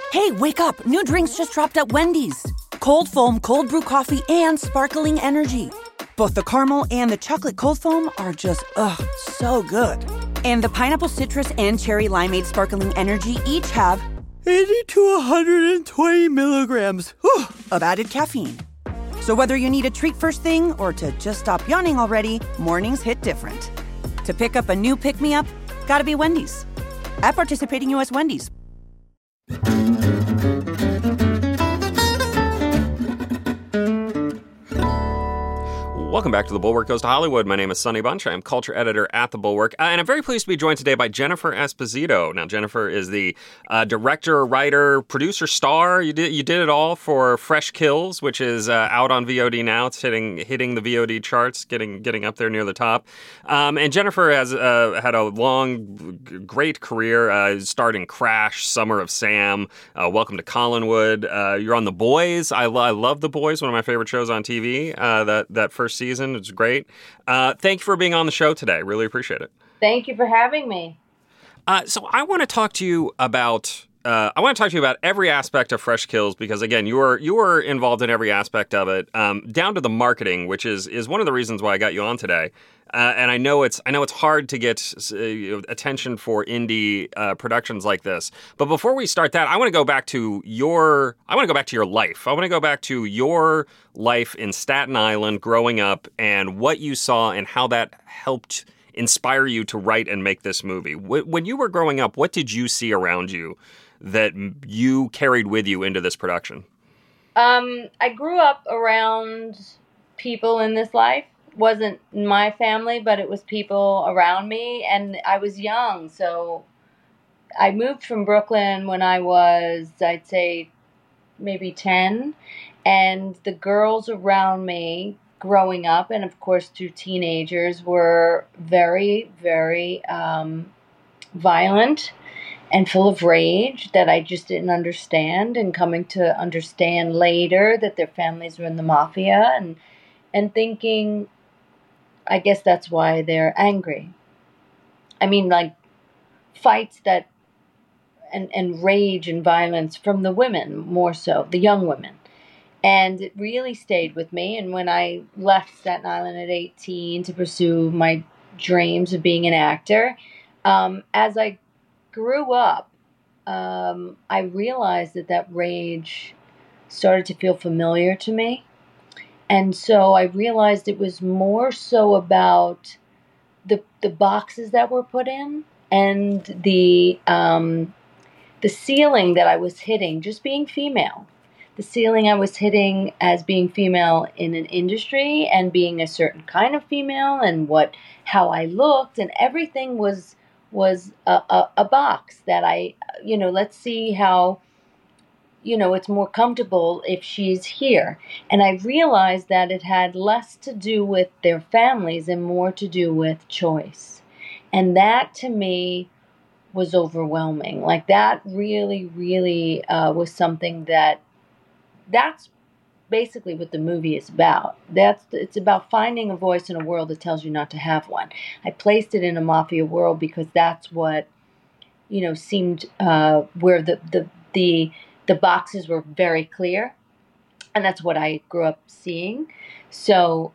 Hey, wake up! New drinks just dropped at Wendy's. Cold foam, cold brew coffee, and sparkling energy. Both the caramel and the chocolate cold foam are just, so good. And the pineapple citrus and cherry limeade sparkling energy each have 80 to 120 milligrams of added caffeine. So whether you need a treat first thing or to just stop yawning already, mornings hit different. To pick up a new pick-me-up, gotta be Wendy's. At participating U.S. Wendy's. Welcome back to The Bulwark Goes to Hollywood. My name is Sonny Bunch. I am culture editor at The Bulwark. And I'm very pleased to be joined today by Jennifer Esposito. Now, Jennifer is the director, writer, producer, star. You did it all for Fresh Kills, which is out on VOD now. It's hitting the VOD charts, getting up there near the top. And Jennifer has had a long, great career, starting Crash, Summer of Sam, Welcome to Collinwood. You're on The Boys. I love The Boys, one of my favorite shows on TV, that first season. It's great. Thank you for being on the show today. Really appreciate it. Thank you for having me. So I want to talk to you about every aspect of Fresh Kills because again, you were involved in every aspect of it, down to the marketing, which is one of the reasons why I got you on today. And I know it's hard to get attention for indie productions like this. But before we start that, I want to go back to your life. I want to go back to your life in Staten Island growing up and what you saw and how that helped inspire you to write and make this movie. When you were growing up, what did you see around you that you carried with you into this production? I grew up around people in this life. Wasn't my family, but it was people around me, and I was young, so I moved from Brooklyn when I was, I'd say, maybe 10, and the girls around me growing up, and of course through teenagers, were very, very violent and full of rage that I just didn't understand, and coming to understand later that their families were in the mafia, and thinking, I guess that's why they're angry. I mean, like, fights that, and rage and violence from the women, more so, the young women. And it really stayed with me. And when I left Staten Island at 18 to pursue my dreams of being an actor, as I grew up, I realized that rage started to feel familiar to me. And so I realized it was more so about the boxes that were put in and the ceiling that I was hitting, just being female. The ceiling I was hitting as being female in an industry and being a certain kind of female and how I looked, and everything was a box that let's see how, it's more comfortable if she's here. And I realized that it had less to do with their families and more to do with choice. And that, to me, was overwhelming. Like, that really, really was something that's basically what the movie is about. It's about finding a voice in a world that tells you not to have one. I placed it in a mafia world because that's what, seemed where the boxes were very clear, and that's what I grew up seeing. So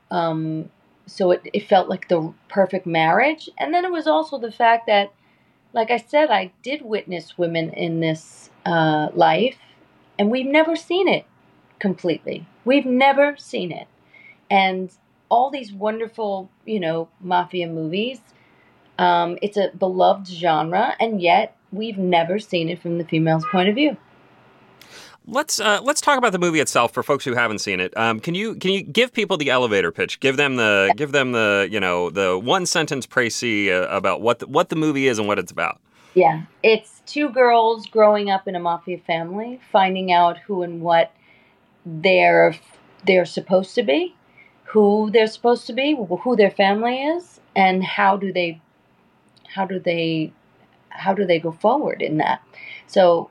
it felt like the perfect marriage. And then it was also the fact that, like I said, I did witness women in this life, and we've never seen it completely. We've never seen it. And all these wonderful, mafia movies, it's a beloved genre, and yet we've never seen it from the female's point of view. Let's talk about the movie itself for folks who haven't seen it. Can you give people the elevator pitch? Give them the one sentence précis about what the movie is and what it's about. Yeah, it's two girls growing up in a mafia family, finding out who and what they're supposed to be, who they're supposed to be, who their family is, and how do they go forward in that. So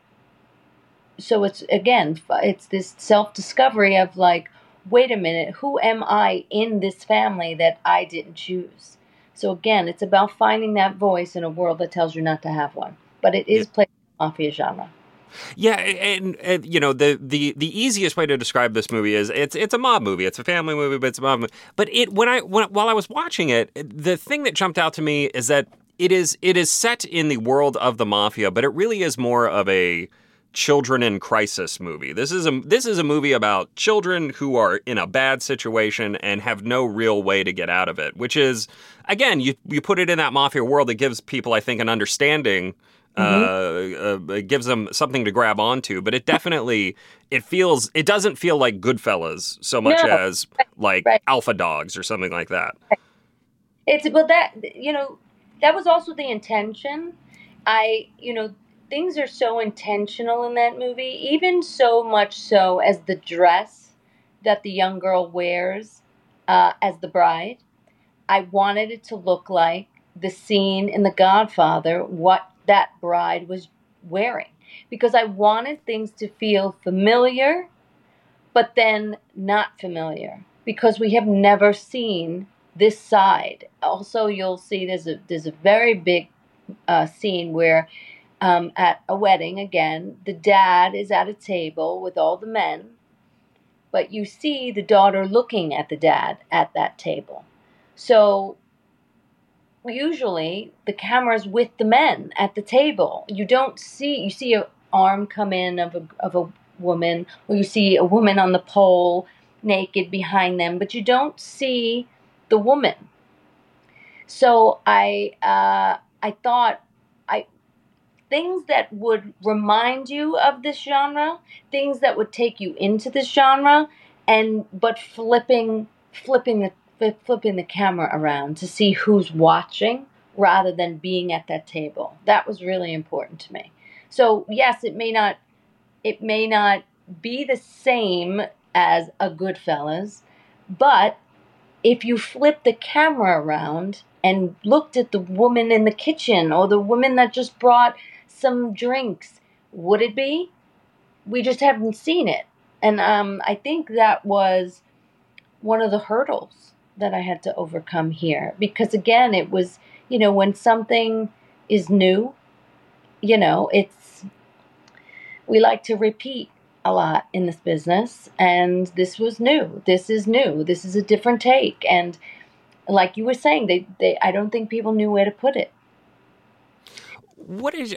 it's this self-discovery of, like, wait a minute, who am I in this family that I didn't choose? So again, it's about finding that voice in a world that tells you not to have one. But it is played in the mafia genre. Yeah, and you know the easiest way to describe this movie is it's a mob movie. It's a family movie, but it's a mob movie. But while I was watching it, the thing that jumped out to me is that it is set in the world of the mafia, but it really is more of a children in crisis movie. This is a movie about children who are in a bad situation and have no real way to get out of it. Which is, again, you put it in that mafia world, it gives people, I think, an understanding. It gives them something to grab onto, but it definitely it doesn't feel like Goodfellas so much as like Alpha Dogs or something like that. It's but that that was also the intention. Things are so intentional in that movie, even so much so as the dress that the young girl wears as the bride. I wanted it to look like the scene in The Godfather, what that bride was wearing, because I wanted things to feel familiar, but then not familiar, because we have never seen this side. Also, you'll see there's a very big scene where at a wedding, again, the dad is at a table with all the men, but you see the daughter looking at the dad at that table. So usually the camera's with the men at the table. You see an arm come in of a woman, or you see a woman on the pole naked behind them, but you don't see the woman. So I thought things that would remind you of this genre, things that would take you into this genre, but flipping the camera around to see who's watching rather than being at that table. That was really important to me. So yes, it may not be the same as a Goodfellas, but if you flip the camera around and looked at the woman in the kitchen or the woman that just brought some drinks, would it be? We just haven't seen it. And I think that was one of the hurdles that I had to overcome here. Because again, it was, when something is new, we like to repeat a lot in this business. And this was new. This is new. This is a different take. And like you were saying, I don't think people knew where to put it. What is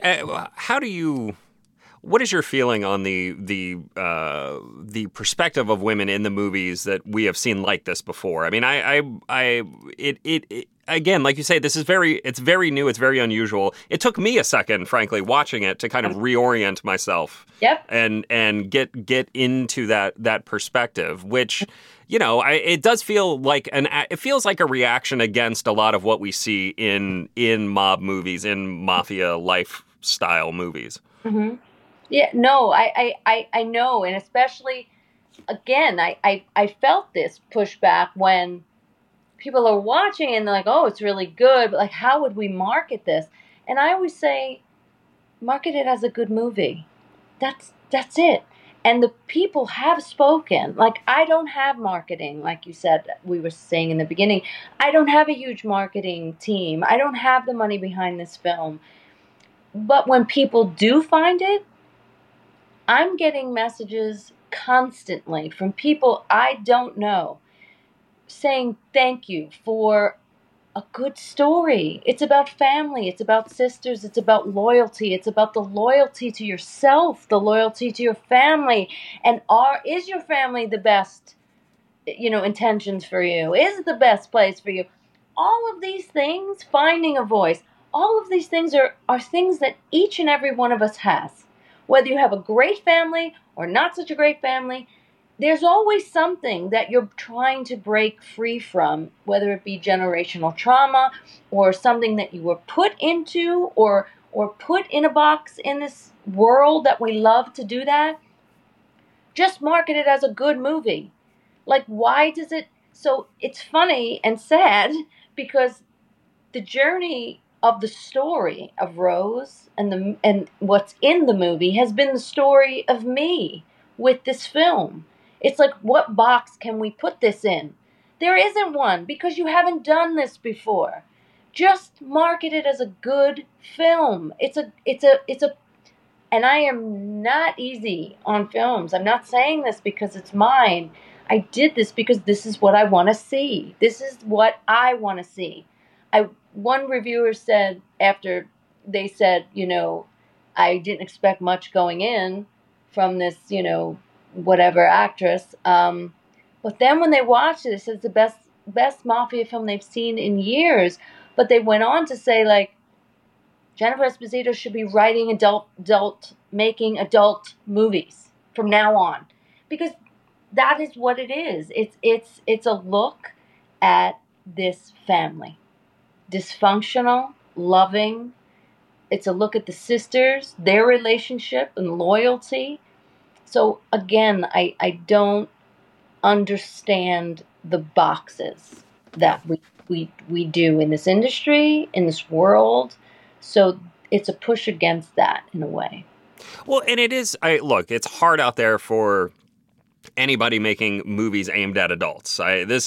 your feeling on the perspective of women in the movies that we have seen like this before? I mean, it again, like you say, it's very new, it's very unusual. It took me a second, frankly, watching it to kind of reorient myself. Yep. And get into that perspective, which, it does feel like it feels like a reaction against a lot of what we see in mob movies, in mafia lifestyle movies. Mm-hmm. Yeah, no, I know. And especially, again, I felt this pushback when people are watching and they're like, oh, it's really good, but like, how would we market this? And I always say, market it as a good movie. That's it. And the people have spoken. Like, I don't have marketing, like you said, we were saying in the beginning. I don't have a huge marketing team. I don't have the money behind this film. But when people do find it, I'm getting messages constantly from people I don't know saying thank you for a good story. It's about family. It's about sisters. It's about loyalty. It's about the loyalty to yourself, the loyalty to your family. And is your family the best, intentions for you? Is it the best place for you? All of these things, finding a voice, all of these things are things that each and every one of us has. Whether you have a great family or not such a great family, there's always something that you're trying to break free from, whether it be generational trauma or something that you were put into or put in a box in this world that we love to do that. Just market it as a good movie. Like, why does it? So it's funny and sad because the journey of the story of Rose and what's in the movie has been the story of me with this film. It's like, what box can we put this in? There isn't one because you haven't done this before. Just market it as a good film. It's a And I am not easy on films. I'm not saying this because it's mine. I did this because this is what I want to see. This is what I want to see. One reviewer said after they said, I didn't expect much going in from this, whatever actress. But then when they watched it, it said it's the best mafia film they've seen in years. But they went on to say, like, Jennifer Esposito should be writing making adult movies from now on, because that is what it is. It's a look at this family, dysfunctional, loving. It's a look at the sisters, their relationship and loyalty. So again, I don't understand the boxes that we do in this industry, in this world. So it's a push against that in a way. Well, and it is, look, it's hard out there for anybody making movies aimed at adults.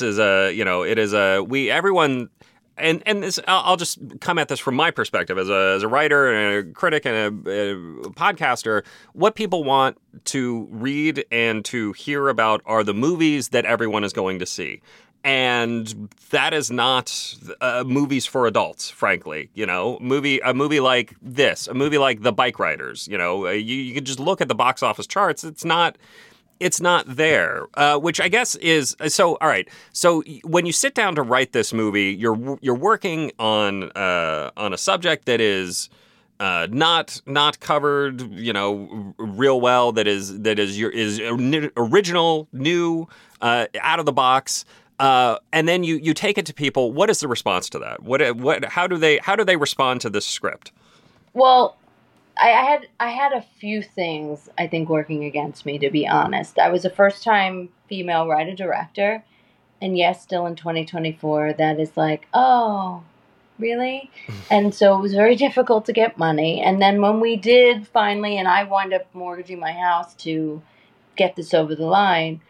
Everyone, and this, I'll just come at this from my perspective as a writer and a critic and a podcaster. What people want to read and to hear about are the movies that everyone is going to see. And that is not movies for adults, frankly. A movie like this, a movie like The Bike Riders. You can just look at the box office charts. It's not there, which I guess is so. All right. So when you sit down to write this movie, you're working on a subject that is not covered, real well. That is original, new, out of the box. And then you take it to people. What is the response to that? How do they respond to this script? Well, I had a few things I think working against me, to be honest. I was a first-time female writer-director, and yes, still in 2024, that is like, oh, really? And so it was very difficult to get money. And then when we did finally, and I wound up mortgaging my house to get this over the line,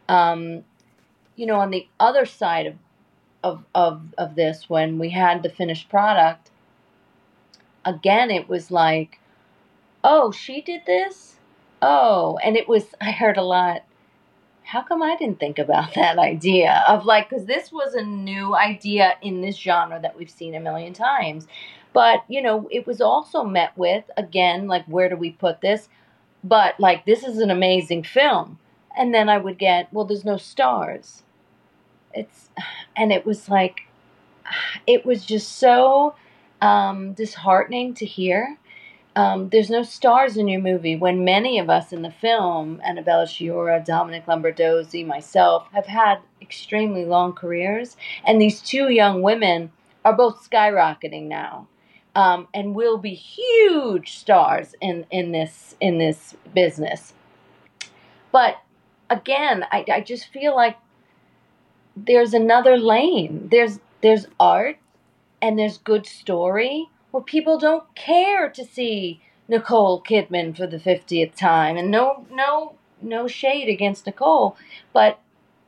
on the other side of this, when we had the finished product, again, it was like, oh, she did this? Oh, and I heard a lot, how come I didn't think about that idea? Of like, because this was a new idea in this genre that we've seen a million times. But, it was also met with, again, like, where do we put this? But, like, this is an amazing film. And then I would get, well, there's no stars. And it was like, it was just so disheartening to hear. There's no stars in your movie when many of us in the film, Annabella Sciorra, Dominic Lombardozzi, myself, have had extremely long careers. And these two young women are both skyrocketing now, and will be huge stars in this business. But again, I just feel like there's another lane. There's art and there's good story where people don't care to see Nicole Kidman for the 50th time. And no shade against Nicole, but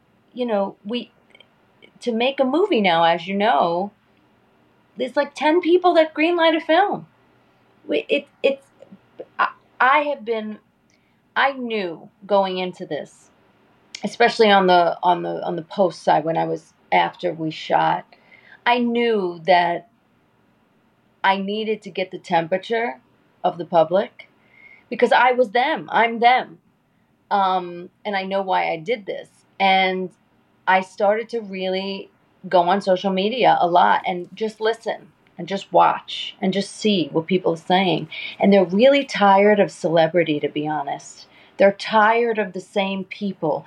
to make a movie now, as you know, there's like 10 people that greenlight a film. I knew going into this, especially on the post side, when I was after we shot, I knew that I needed to get the temperature of the public, because I was them. I'm them. And I know why I did this. And I started to really go on social media a lot and just listen and just watch and just see what people are saying. And they're really tired of celebrity, to be honest. They're tired of the same people.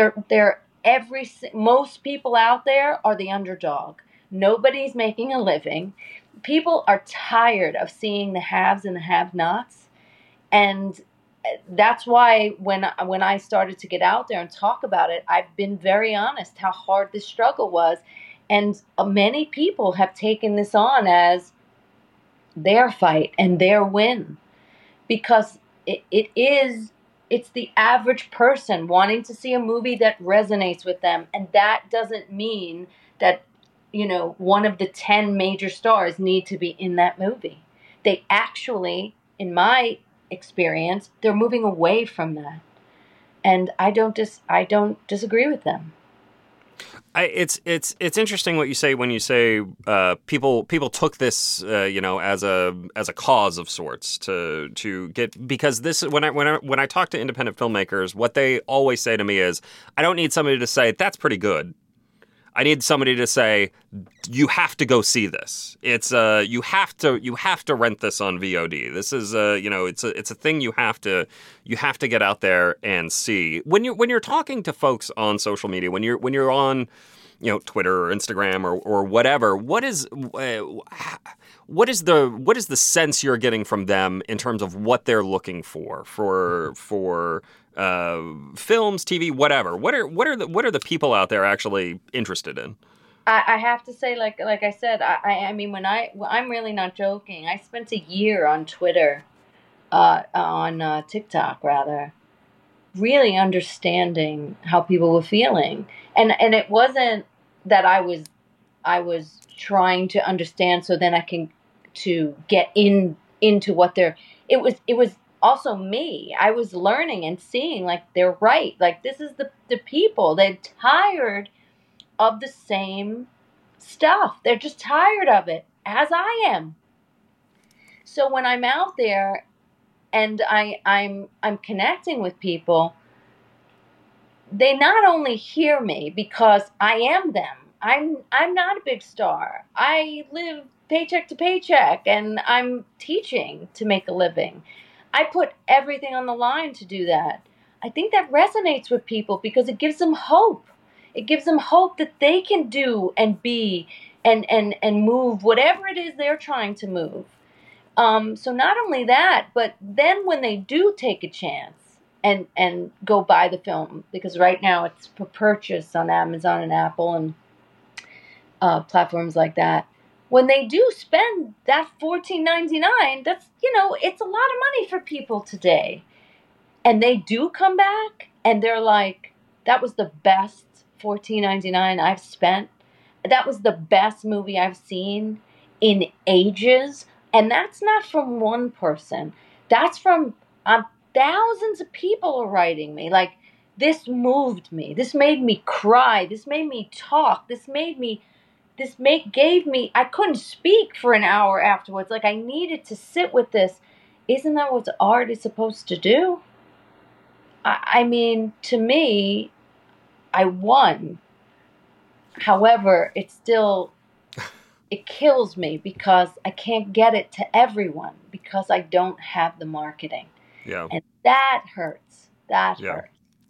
Most people out there are the underdog. Nobody's making a living. People are tired of seeing the haves and the have-nots. And that's why when I started to get out there and talk about it, I've been very honest how hard this struggle was. And many people have taken this on as their fight and their win, because it's the average person wanting to see a movie that resonates with them. And that doesn't mean that, one of the 10 major stars need to be in that movie. They actually, in my experience, they're moving away from that. And I don't disagree with them. It's interesting what you say when you say people took this as a cause of sorts to get, because this when I talk to independent filmmakers, what they always say to me is, I don't need somebody to say that's pretty good. I need somebody to say, you have to go see this. It's you have to rent this on VOD. This is it's a thing you have to get out there and see. When you're talking to folks on social media, when you're on Twitter or Instagram or whatever, what is the sense you're getting from them in terms of what they're looking for films, TV, whatever? What are the people out there actually interested in? I have to say, like I said, I mean, I'm really not joking. I spent a year on Twitter, on TikTok rather, really understanding how people were feeling, and it wasn't that I was trying to understand so then I can to get into what they're. It was also me. I was learning and seeing, like, they're right. Like, this is the people. They're tired of the same stuff. They're just tired of it, as I am. So when I'm out there and I'm connecting with people, they not only hear me because I am them. I'm not a big star. I live paycheck to paycheck, and I'm teaching to make a living. I put everything on the line to do that. I think that resonates with people because it gives them hope. It gives them hope that they can do and be and move whatever it is they're trying to move. So not only that, but then when they do take a chance and go buy the film, because right now it's for purchase on Amazon and Apple and platforms like that. When they do spend that $14.99, that's, it's a lot of money for people today. And they do come back and they're like, that was the best $14.99 I've spent. That was the best movie I've seen in ages. And that's not from one person. That's from thousands of people are writing me. Like, this moved me. This made me cry. This made me talk. Gave me, I couldn't speak for an hour afterwards. Like, I needed to sit with this. Isn't that what art is supposed to do? I mean, to me, I won. However, it kills me because I can't get it to everyone because I don't have the marketing. Yeah. And that hurts. That hurts.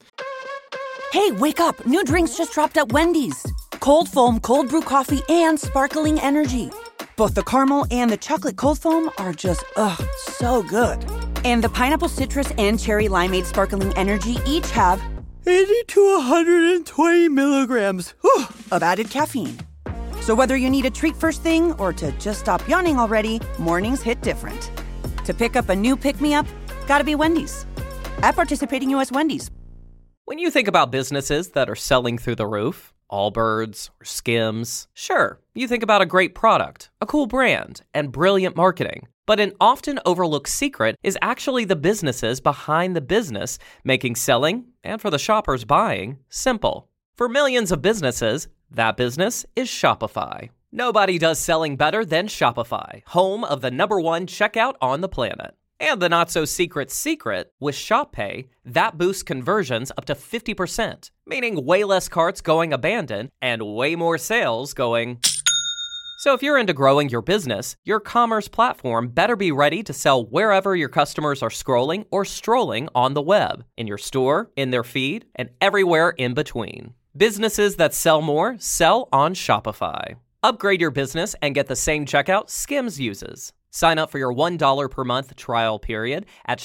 Hey, wake up. New drinks just dropped at Wendy's. Cold foam, cold brew coffee, and sparkling energy. Both the caramel and the chocolate cold foam are just, so good. And the pineapple citrus and cherry limeade sparkling energy each have 80 to 120 milligrams of added caffeine. So whether you need a treat first thing or to just stop yawning already, mornings hit different. To pick up a new pick-me-up, gotta be Wendy's. At participating U.S. Wendy's. When you think about businesses that are selling through the roof, Allbirds or Skims, sure, you think about a great product, a cool brand, and brilliant marketing. But an often overlooked secret is actually the businesses behind the business, making selling, and for the shoppers buying, simple. For millions of businesses, that business is Shopify. Nobody does selling better than Shopify, home of the #1 checkout on the planet. And the not-so-secret secret, with Shop Pay, that boosts conversions up to 50%, meaning way less carts going abandoned and way more sales going. So if you're into growing your business, your commerce platform better be ready to sell wherever your customers are scrolling or strolling on the web, in your store, in their feed, and everywhere in between. Businesses that sell more sell on Shopify. Upgrade your business and get the same checkout Skims uses. Sign up for your $1 per month trial period at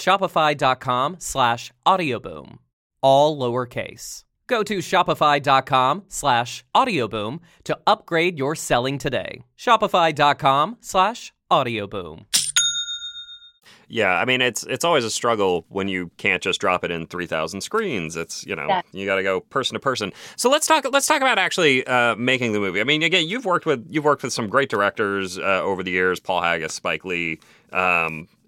shopify.com/audioboom. All lowercase. Go to shopify.com/audioboom to upgrade your selling today. Shopify.com/audioboom. Yeah, I mean, it's always a struggle when you can't just drop it in 3,000 screens. It's, you got to go person to person. So let's talk about actually making the movie. I mean, again, you've worked with some great directors over the years, Paul Haggis, Spike Lee,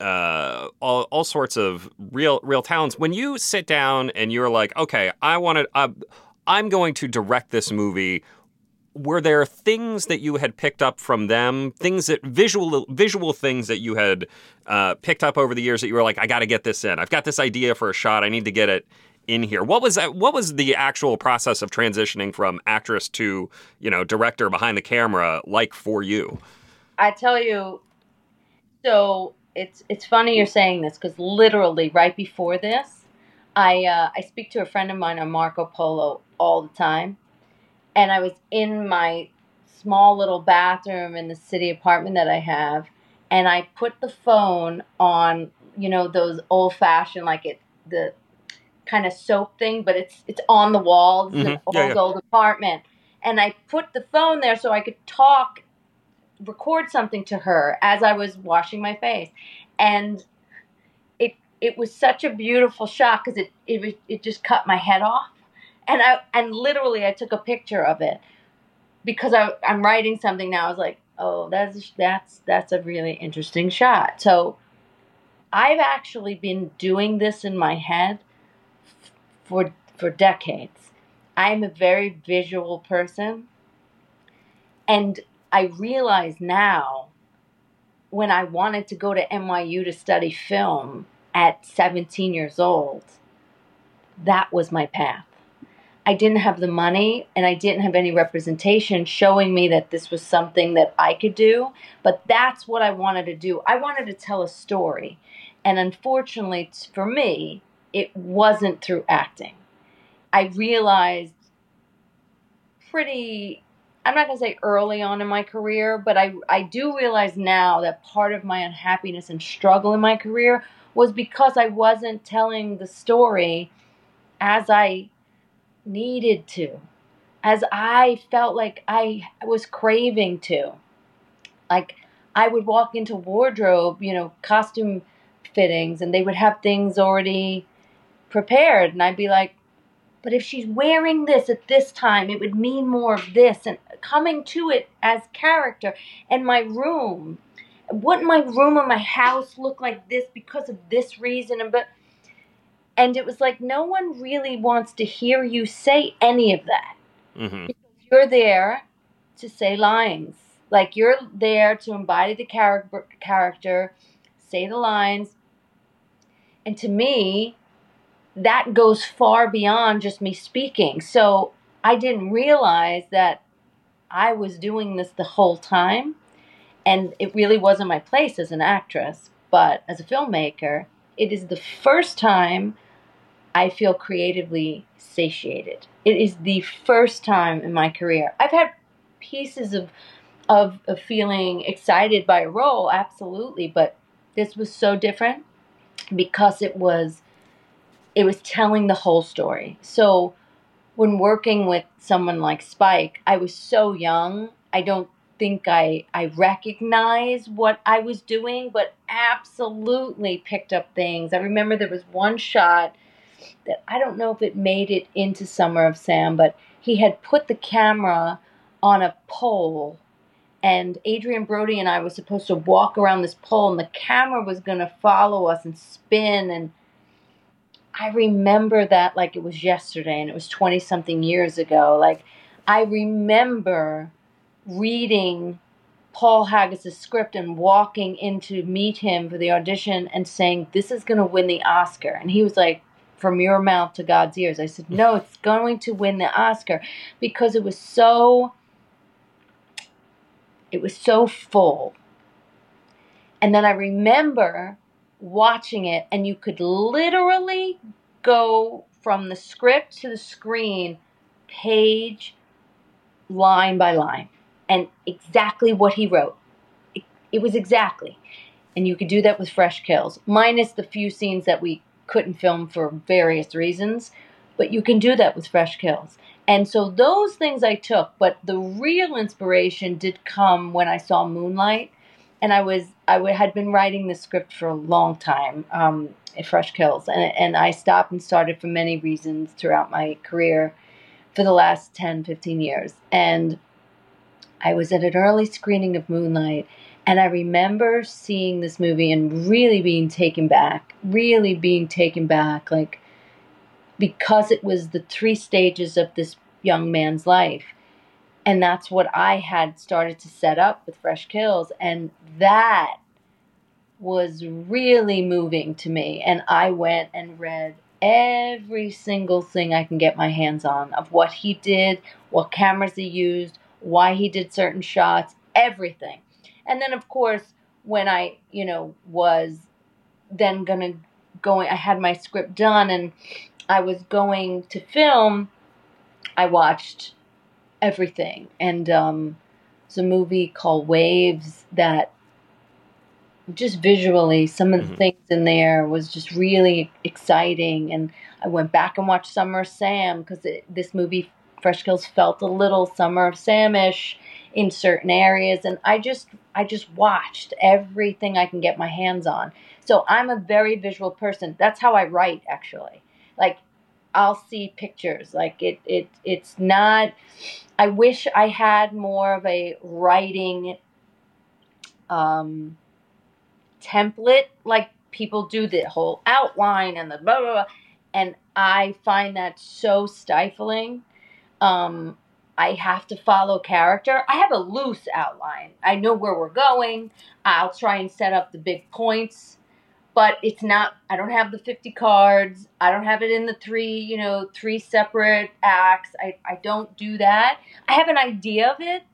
all sorts of real talents. When you sit down and you're like, okay, I'm going to direct this movie. Were there things that you had picked up from them, things that visual things that you had picked up over the years that you were like, I got to get this in. I've got this idea for a shot. I need to get it in here. What was that? What was the actual process of transitioning from actress to, director behind the camera like for you? I tell you, so it's funny you're saying this because literally right before this, I speak to a friend of mine on Marco Polo all the time. And I was in my small little bathroom in the city apartment that I have, and I put the phone on, those old-fashioned, the kind of soap thing, but it's on the wall. It's an old apartment. And I put the phone there so I could record something to her as I was washing my face. And it was such a beautiful shot because it just cut my head off. And literally I took a picture of it because I'm writing something now. I was like, oh, that's a really interesting shot. So I've actually been doing this in my head for decades. I'm a very visual person. And I realize now when I wanted to go to NYU to study film at 17 years old, that was my path. I didn't have the money and I didn't have any representation showing me that this was something that I could do, but that's what I wanted to do. I wanted to tell a story. And unfortunately for me, it wasn't through acting. I realized I'm not going to say early on in my career, but I do realize now that part of my unhappiness and struggle in my career was because I wasn't telling the story as I needed to, as I felt like I was craving to. Like I would walk into wardrobe, costume fittings, and they would have things already prepared. And I'd be like, but if she's wearing this at this time, it would mean more of this. And coming to it as character. And my room, wouldn't my room or my house look like this because of this reason? And it was like, no one really wants to hear you say any of that. Mm-hmm. Because you're there to say lines. Like, you're there to embody the character, say the lines. And to me, that goes far beyond just me speaking. So I didn't realize that I was doing this the whole time. And it really wasn't my place as an actress. But as a filmmaker, it is the first time I feel creatively satiated. It is the first time in my career. I've had pieces of feeling excited by a role, absolutely, but this was so different because it was telling the whole story. So when working with someone like Spike, I was so young. I don't think I recognized what I was doing, but absolutely picked up things. I remember there was one shot that I don't know if it made it into Summer of Sam, but he had put the camera on a pole, and Adrian Brody and I were supposed to walk around this pole, and the camera was going to follow us and spin. And I remember that like it was yesterday, and it was 20-something years ago. Like, I remember reading Paul Haggis' script and walking in to meet him for the audition and saying, this is going to win the Oscar. And he was like, from your mouth to God's ears. I said, no, it's going to win the Oscar, because it was so full. And then I remember watching it, and you could literally go from the script to the screen, page, line by line, and exactly what he wrote. It was exactly. And you could do that with Fresh Kills, minus the few scenes that we couldn't film for various reasons, but you can do that with Fresh Kills. And so those things I took, but the real inspiration did come when I saw Moonlight, and I had been writing the script for a long time, at Fresh Kills, and I stopped and started for many reasons throughout my career for the last 10, 15 years. And I was at an early screening of Moonlight, And I remember seeing this movie and really being taken back, like, because it was the 3 stages of this young man's life. And that's what I had started to set up with Fresh Kills. And that was really moving to me. And I went and read every single thing I can get my hands on of what he did, what cameras he used, why he did certain shots, everything. And then, of course, when I, was then I had my script done and I was going to film, I watched everything. And it's a movie called Waves that just visually, some of the things in there was just really exciting. And I went back and watched Summer of Sam because this movie, Fresh Kills, felt a little Summer of Sam-ish in certain areas. And I just watched everything I can get my hands on. So I'm a very visual person. That's how I write, actually. Like, I'll see pictures. Like, it's not... I wish I had more of a writing template, like people do, the whole outline and the blah, blah, blah. And I find that so stifling. I have to follow character. I have a loose outline. I know where we're going. I'll try and set up the big points, but it's not, I don't have the 50 cards. I don't have it in the 3 separate acts. I don't do that. I have an idea of it.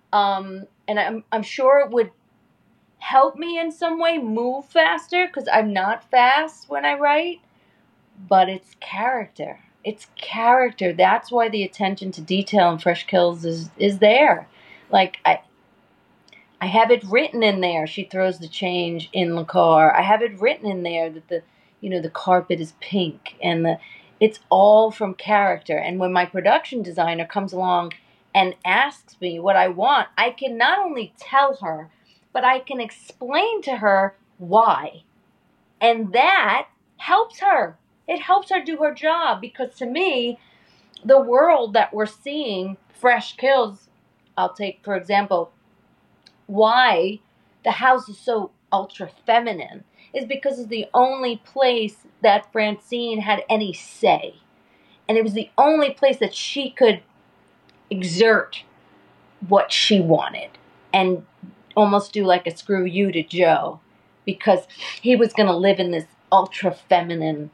And I'm sure it would help me in some way move faster because I'm not fast when I write, but it's character. It's character. That's why the attention to detail in Fresh Kills is there. Like, I have it written in there. She throws the change in the car. I have it written in there that the carpet is pink, and it's all from character. And when my production designer comes along and asks me what I want, I can not only tell her, but I can explain to her why. And that helps her. It helps her do her job, because to me, the world that we're seeing, Fresh Kills, I'll take, for example, why the house is so ultra feminine is because it's the only place that Francine had any say. And it was the only place that she could exert what she wanted and almost do like a screw you to Joe, because he was going to live in this ultra feminine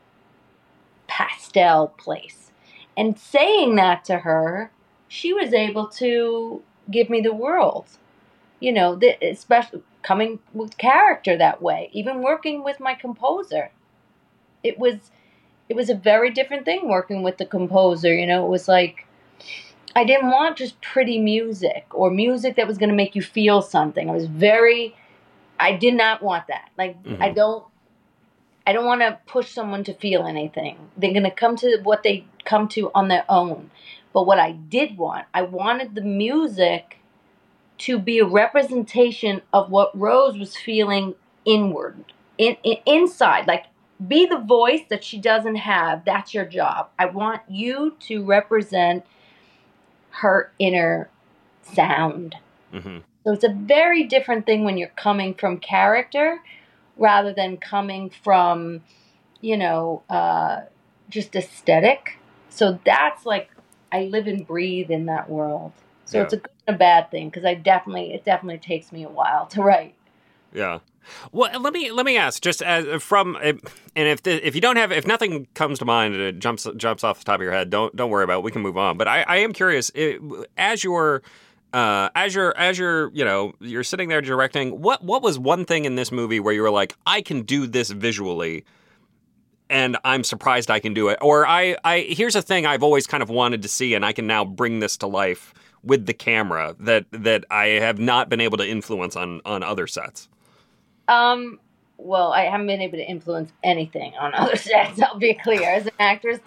pastel place. And saying that to her, she was able to give me the world. Especially coming with character that way, even working with my composer. It was a very different thing working with the composer. It was like, I didn't want just pretty music or music that was going to make you feel something. I did not want that. Like, I don't want to push someone to feel anything. They're going to come to what they come to on their own. But what I did want, I wanted the music to be a representation of what Rose was feeling inward, inside. Like, be the voice that she doesn't have. That's your job. I want you to represent her inner sound. Mm-hmm. So it's a very different thing when you're coming from character rather than coming from, just aesthetic. So that's like, I live and breathe in that world. So It's a good and a bad thing, because it definitely takes me a while to write. Yeah. Well, let me ask, just as from, and if nothing comes to mind and it jumps off the top of your head, don't worry about it. We can move on. But I am curious, as you're you're sitting there directing, what was one thing in this movie where you were like, I can do this visually, and I'm surprised I can do it, or here's a thing I've always kind of wanted to see, and I can now bring this to life with the camera that I have not been able to influence on other sets? Well, I haven't been able to influence anything on other sets, I'll be clear. As an actress,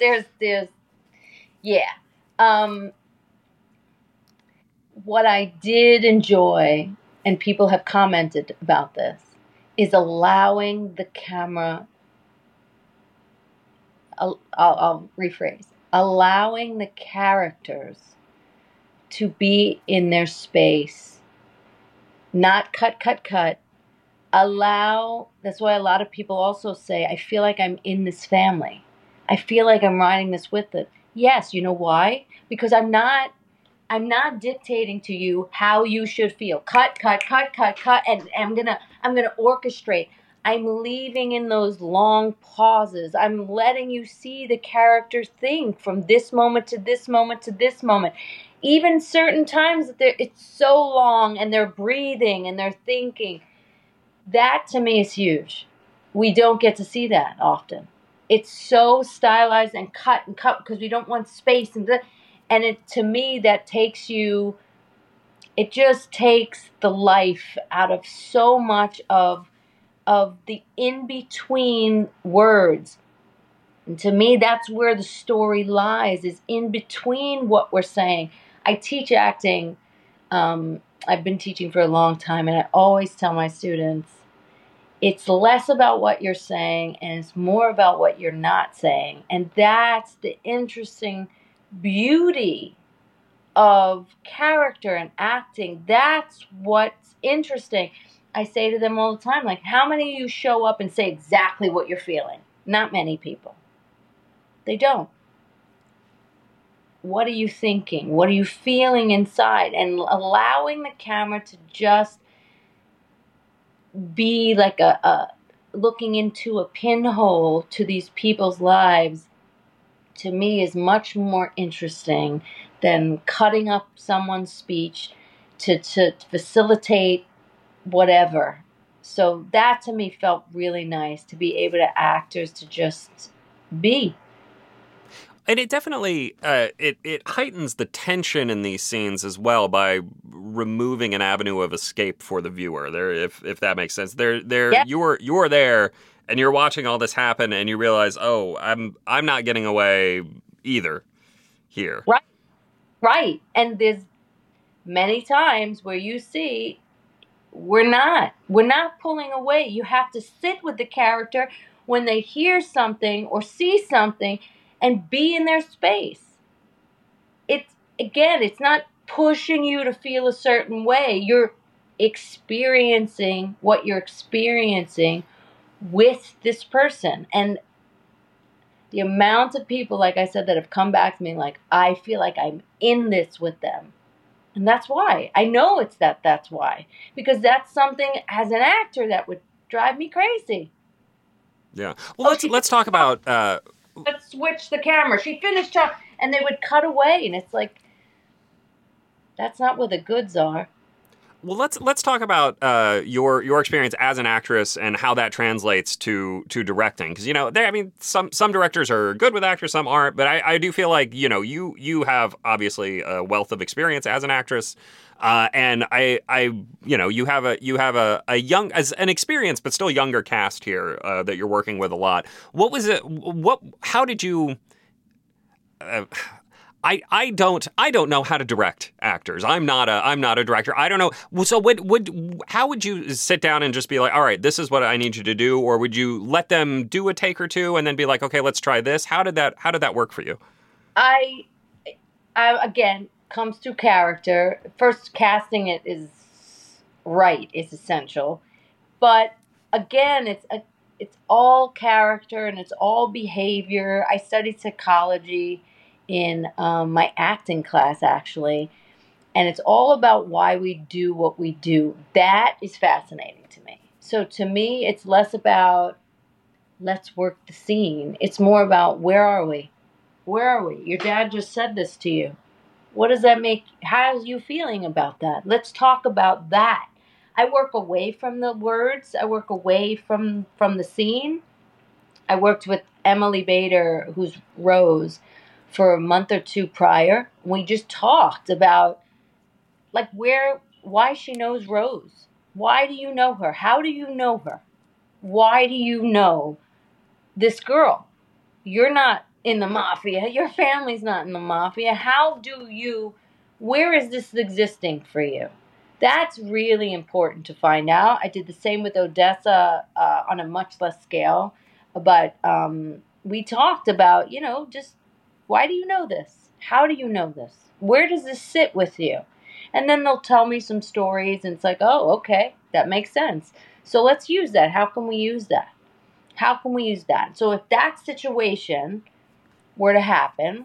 what I did enjoy, and people have commented about this, is allowing the camera, I'll rephrase, allowing the characters to be in their space not cut, cut, cut. Allow, that's why a lot of people also say, I feel like I'm in this family. I feel like I'm riding this with it. Yes, you know why? Because I'm not dictating to you how you should feel. Cut, cut, cut, cut, cut, and I'm gonna orchestrate. I'm leaving in those long pauses. I'm letting you see the character think from this moment to this moment to this moment. Even certain times that it's so long and they're breathing and they're thinking. That to me is huge. We don't get to see that often. It's so stylized and cut because we don't want space and it, to me, that takes you. It just takes the life out of so much of the in between words. And to me, that's where the story lies, is in between what we're saying. I teach acting. I've been teaching for a long time, and I always tell my students, it's less about what you're saying and it's more about what you're not saying. And that's the interesting beauty of character and acting. That's what's interesting. I say to them all the time, like, how many of you show up and say exactly what you're feeling? Not many people. They don't. What are you thinking? What are you feeling inside? And allowing the camera to just be like a looking into a pinhole to these people's lives, to me, is much more interesting than cutting up someone's speech to facilitate whatever. So that to me felt really nice, to be able to actors to just be. And it definitely it heightens the tension in these scenes as well by removing an avenue of escape for the viewer. There, if that makes sense. Yeah. You're there and you're watching all this happen, and you realize, oh, I'm not getting away either here. Right. And there's many times where you see we're not pulling away. You have to sit with the character when they hear something or see something and be in their space. It's not pushing you to feel a certain way. You're experiencing what you're experiencing with this person. And the amount of people, like I said, that have come back to me like, I feel like I'm in this with them. And that's why. I know that's why. Because that's something, as an actor, that would drive me crazy. Yeah. Well, let's talk about... Let's switch the camera. She finished up, and they would cut away, and it's like, that's not where the goods are. Well, let's talk about your experience as an actress and how that translates to directing. Because some directors are good with actors, some aren't. But I do feel like you have obviously a wealth of experience as an actress, and you have a young, as an experienced but still younger cast here that you're working with a lot. What was it? How did you? I don't know how to direct actors. I'm not a director. I don't know. So how would you sit down and just be like, all right, this is what I need you to do? Or would you let them do a take or two and then be like, okay, let's try this? How did that work for you? I again, comes to character. First, casting it is essential. But again, it's all character and it's all behavior. I studied psychology in my acting class, actually. And it's all about why we do what we do. That is fascinating to me. So to me, it's less about let's work the scene. It's more about where are we? Where are we? Your dad just said this to you. What does that make? How are you feeling about that? Let's talk about that. I work away from the words. I work away from the scene. I worked with Emily Bader, who's Rose, for a month or two prior. We just talked about why she knows Rose. Why do you know her? How do you know her? Why do you know this girl? You're not in the mafia. Your family's not in the mafia. Where is this existing for you? That's really important to find out. I did the same with Odessa on a much less scale. But we talked about, just why do you know this? How do you know this? Where does this sit with you? And then they'll tell me some stories, and it's like, oh, okay, that makes sense. So let's use that. How can we use that? How can we use that? So if that situation were to happen,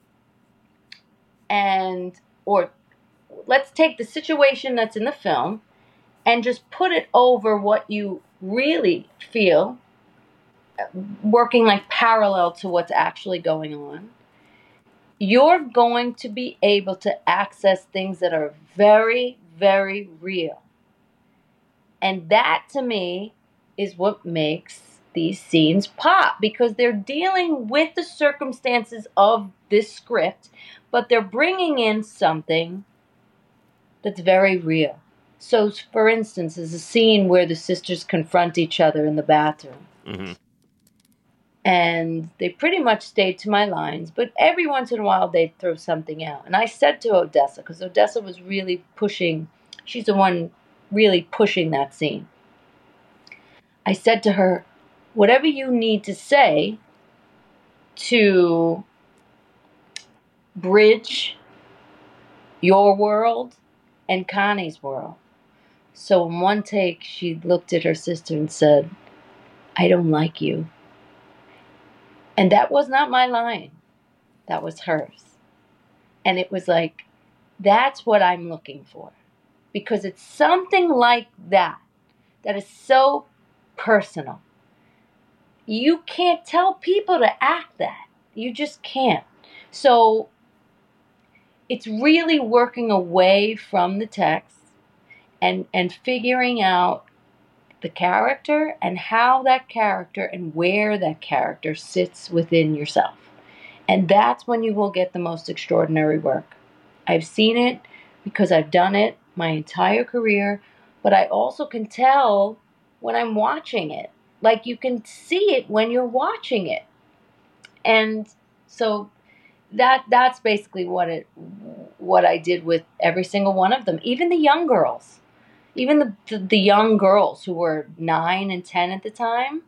or let's take the situation that's in the film and just put it over what you really feel, working like parallel to what's actually going on, you're going to be able to access things that are very, very real. And that, to me, is what makes these scenes pop, because they're dealing with the circumstances of this script, but they're bringing in something that's very real. So, for instance, there's a scene where the sisters confront each other in the bathroom. Mm-hmm. And they pretty much stayed to my lines, but every once in a while they'd throw something out. And I said to Odessa, because Odessa was really pushing, she's the one really pushing that scene. I said to her, whatever you need to say to bridge your world and Connie's world. So in one take, she looked at her sister and said, I don't like you. And that was not my line. That was hers. And it was like, that's what I'm looking for. Because it's something like that is so personal. You can't tell people to act that. You just can't. So it's really working away from the text and figuring out the character and how that character and where that character sits within yourself. And that's when you will get the most extraordinary work. I've seen it because I've done it my entire career, but I also can tell when I'm watching it. Like, you can see it when you're watching it. And so that's basically what I did with every single one of them. Even the young girls. Even the young girls who were 9 and 10 at the time,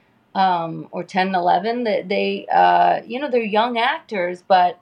or 10 and 11, they they're young actors, but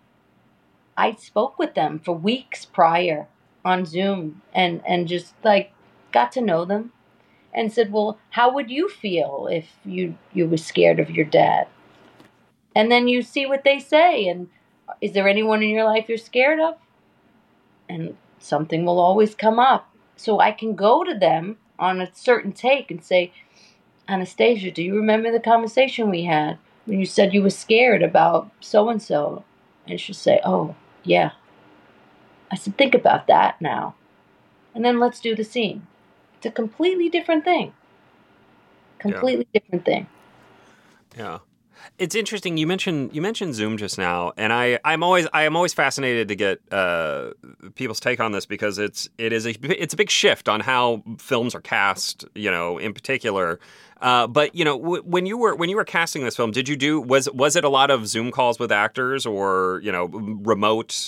I spoke with them for weeks prior on Zoom and just like got to know them and said, well, how would you feel if you were scared of your dad? And then you see what they say. And is there anyone in your life you're scared of? And something will always come up. So I can go to them on a certain take and say, Anastasia, do you remember the conversation we had when you said you were scared about so-and-so? And she'll say, oh, yeah. I said, think about that now. And then let's do the scene. It's a completely different thing. Completely different thing. Yeah. It's interesting. You mentioned Zoom just now, and I'm always fascinated to get people's take on this, because it's a big shift on how films are cast, in particular. But when you were casting this film, was it a lot of Zoom calls with actors, or remote,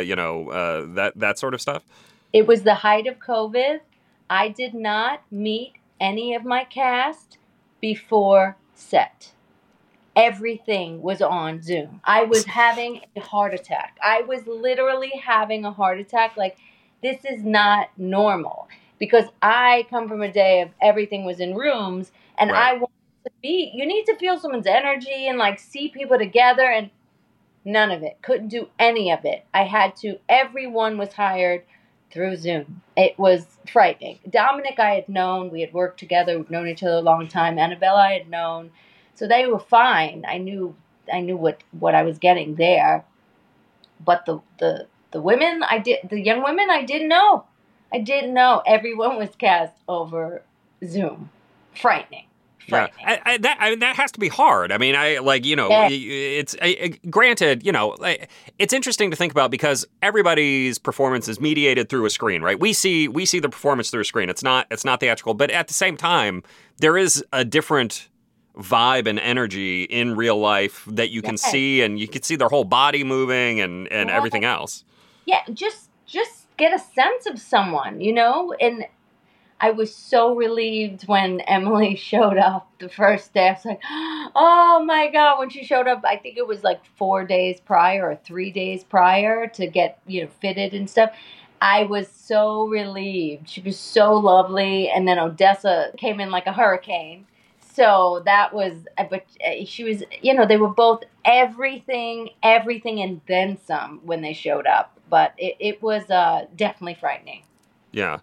that sort of stuff? It was the height of COVID. I did not meet any of my cast before set. Everything was on Zoom. I was having a heart attack. I was literally having a heart attack. Like, this is not normal, because I come from a day of everything was in rooms, and right. I wanted to you need to feel someone's energy and like see people together, and none of it. Couldn't do any of it. Everyone was hired through Zoom. It was frightening. Dominic I had known. We had worked together. We've known each other a long time. Annabella I had known. So they were fine. I knew what I was getting there. But the women the young women I didn't know. I didn't know. Everyone was cast over Zoom. Frightening. Yeah, that has to be hard. I mean, it's granted, it's interesting to think about, because everybody's performance is mediated through a screen, right? We see the performance through a screen. It's not theatrical, but at the same time, there is a different vibe and energy in real life that you can see, and you can see their whole body moving and everything else. Yeah, just get a sense of someone, and I was so relieved when Emily showed up the first day. I was like, oh my God, when she showed up, I think it was like 4 days prior or 3 days prior to get, fitted and stuff. I was so relieved. She was so lovely. And then Odessa came in like a hurricane. So that was, but she was, they were both everything, and then some when they showed up. But it was definitely frightening. Yeah.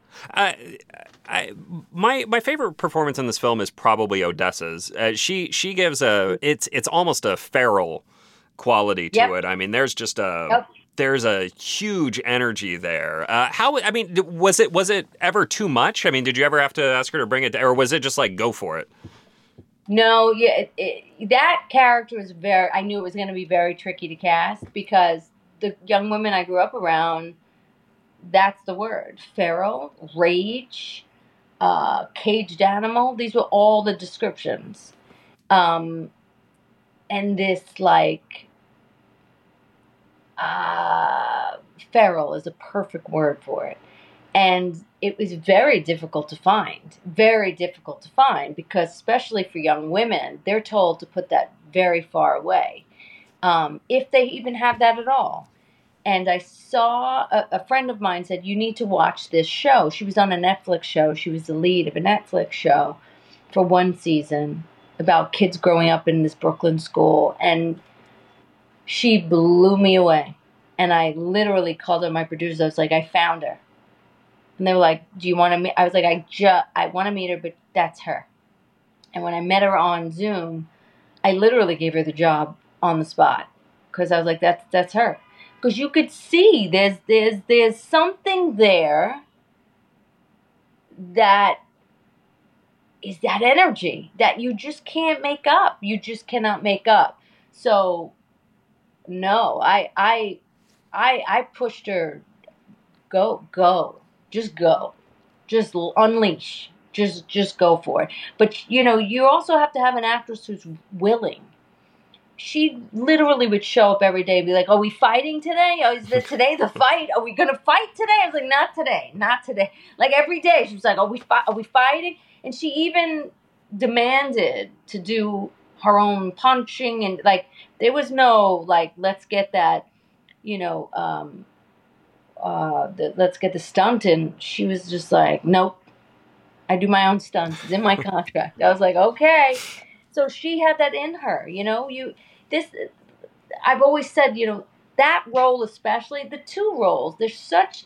My favorite performance in this film is probably Odessa's. She gives it's almost a feral quality to it. I mean, there's just there's a huge energy there. Was it ever too much? I mean, did you ever have to ask her to bring it, or was it just like, go for it? No, that character was I knew it was going to be very tricky to cast because the young women I grew up around, that's the word. Feral, rage, caged animal. These were all the descriptions. And this, feral is a perfect word for it. And it was very difficult to find because especially for young women, they're told to put that very far away, if they even have that at all. And I saw a friend of mine said, you need to watch this show. She was on a Netflix show. She was the lead of a Netflix show for one season about kids growing up in this Brooklyn school. And she blew me away. And I literally called up my producers. I was like, I found her. And they were like, do you want to meet? I was like, I want to meet her, but that's her. And when I met her on Zoom, I literally gave her the job on the spot because I was like, that's her. Because you could see there's something there that is that energy that you just can't make up. You just cannot make up. So no, I pushed her. Go. Just go. Just unleash. Just go for it. But, you also have to have an actress who's willing. She literally would show up every day and be like, are we fighting today? Oh, is today the fight? Are we going to fight today? I was like, not today. Like every day she was like, are we fighting? And she even demanded to do her own punching. And there was no, let's get that, let's get the stunt in. She was just like, nope, I do my own stunts. It's in my contract. I was like, okay. So she had that in her, I've always said, that role, especially the two roles, there's such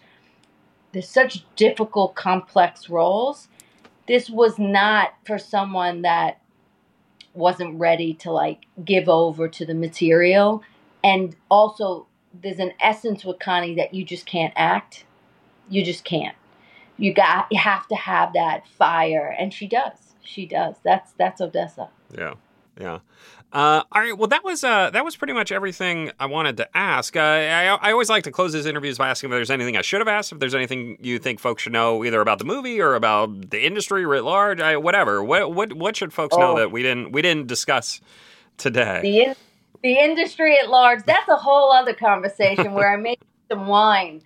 difficult, complex roles. This was not for someone that wasn't ready to give over to the material. And also, there's an essence with Connie that you just can't act. You just can't. You have to have that fire, and she does. That's Odessa. Yeah. All right. Well, that was pretty much everything I wanted to ask. I always like to close these interviews by asking if there's anything I should have asked, if there's anything you think folks should know, either about the movie or about the industry writ large. Whatever. What should folks know that we didn't discuss today? The industry at large. That's a whole other conversation where I made some wine.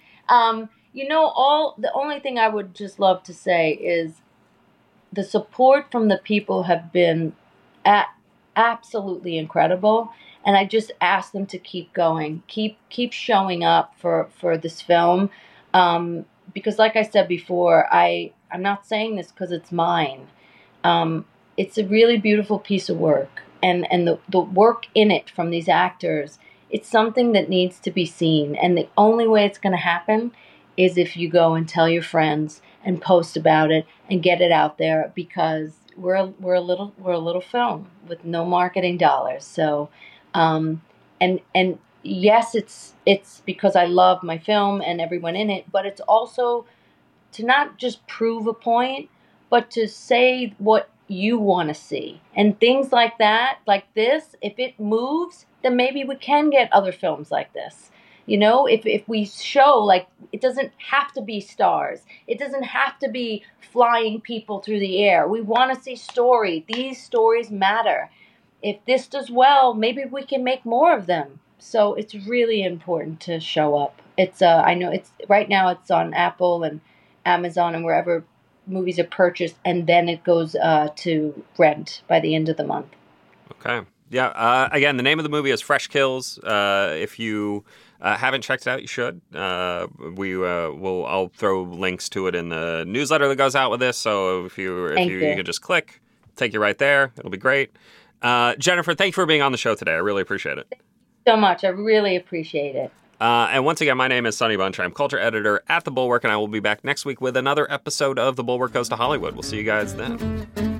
The only thing I would just love to say is the support from the people have been absolutely incredible, and I just ask them to keep going, keep showing up for this film, because like I said before, I'm not saying this because it's mine. It's a really beautiful piece of work, and the work in it from these actors, it's something that needs to be seen, and the only way it's going to happen is if you go and tell your friends and post about it and get it out there, because we're a little film with no marketing dollars. So, and yes, it's because I love my film and everyone in it, but it's also to not just prove a point, but to say what you want to see. And things like that, like this, if it moves, then maybe we can get other films like this. If we show, it doesn't have to be stars. It doesn't have to be flying people through the air. We want to see story. These stories matter. If this does well, maybe we can make more of them. So it's really important to show up. It's I know it's right now it's on Apple and Amazon and wherever movies are purchased, and then it goes to rent by the end of the month. Okay. Yeah. Again, the name of the movie is Fresh Kills. If you haven't checked it out, you should. I'll throw links to it in the newsletter that goes out with this. So if you could just click, take you right there. It'll be great. Jennifer, thank you for being on the show today. I really appreciate it. Thank you so much. I really appreciate it. And once again, my name is Sonny Bunch. I'm culture editor at The Bulwark, and I will be back next week with another episode of The Bulwark Goes to Hollywood. We'll see you guys then.